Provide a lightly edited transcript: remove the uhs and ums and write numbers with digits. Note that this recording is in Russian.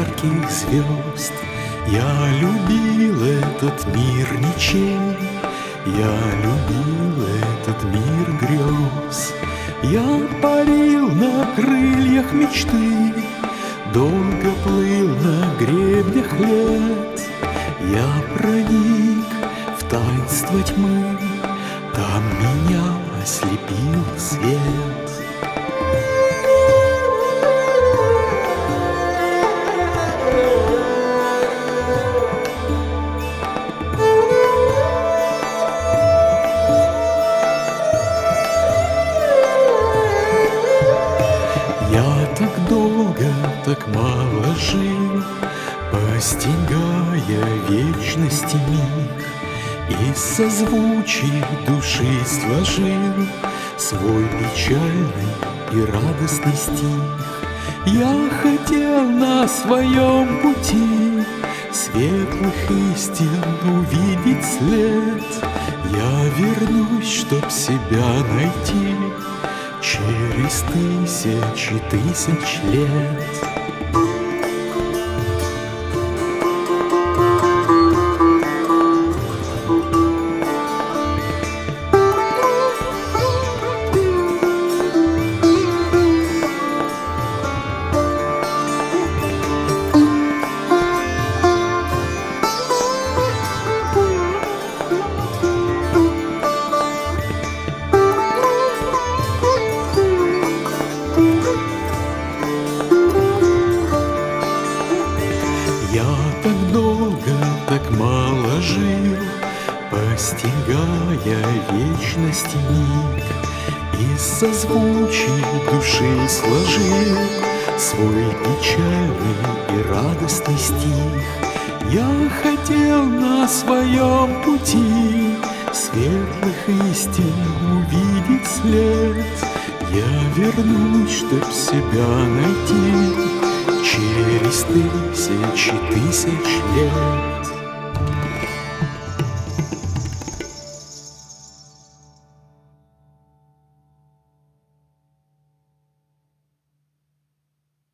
ярких звезд. Я любил этот мир ничей, я любил этот мир грез. Я парил на крыльях мечты, долго плыл на гребнях лет. Я проник в таинство тьмы, там меня ослепил свет. Я так долго, так мало жил, постигая вечности миг, из созвучий души сложил свой печальный и радостный стих. Я хотел на своем пути светлых истин увидеть след. Я вернусь, чтоб себя найти через тысячи тысяч лет. Я так долго, так мало жил, постигая вечности миг, из созвучий души сложил свой печальный и радостный стих. Я хотел на своем пути светлых истин увидеть след. Я вернусь, чтоб себя найти через тысячи тысяч лет.